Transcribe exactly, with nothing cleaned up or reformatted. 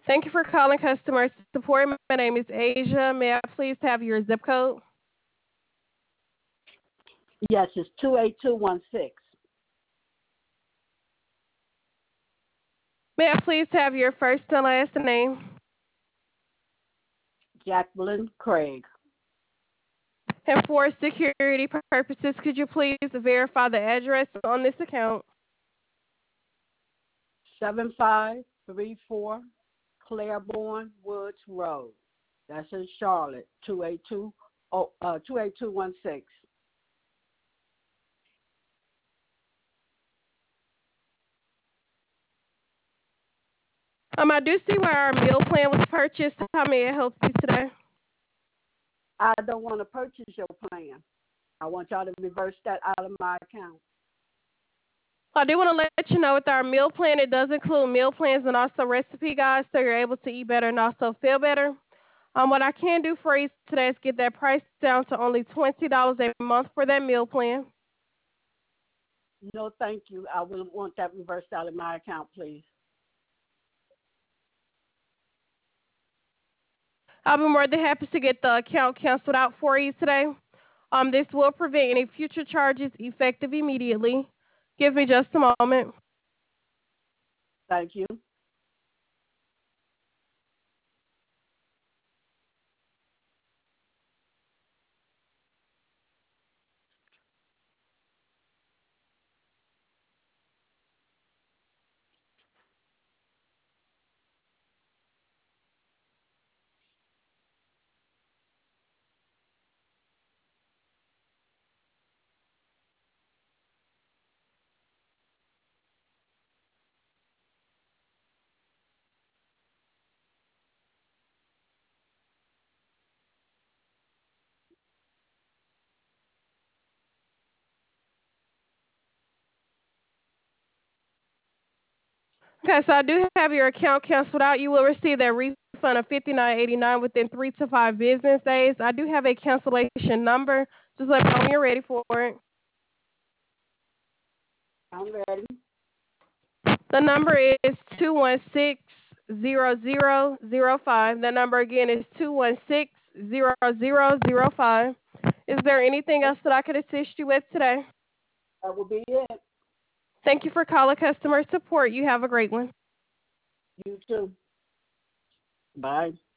Thank you for calling customer support. My name is Asia. May I please have your zip code? Yes, it's two eight two one six. May I please have your first and last name? Jacqueline Craig. And for security purposes, could you please verify the address on this account? seven five three four Claiborne Woods Road. That's in Charlotte, two eight two oh, uh, two eight two one six. Um, I do see where our meal plan was purchased. How may I help you today? I don't want to purchase your plan. I want y'all to reverse that out of my account. I do want to let you know with our meal plan, it does include meal plans and also recipe guides so you're able to eat better and also feel better. Um, what I can do for you today is get that price down to only twenty dollars a month for that meal plan. No, thank you. I will want that reversed out of my account, please. I'll be more than happy to get the account canceled out for you today. Um, this will prevent any future charges effective immediately. Give me just a moment. Thank you. Okay, so I do have your account canceled out. You will receive that refund of fifty-nine eighty-nine within three to five business days. I do have a cancellation number. Just let me know when you're ready for it. I'm ready. The number is two one six, zero zero zero five. The number again is two one six, zero zero zero five. Is there anything else that I could assist you with today? That will be it. Thank you for calling customer support. You have a great one. You too. Bye.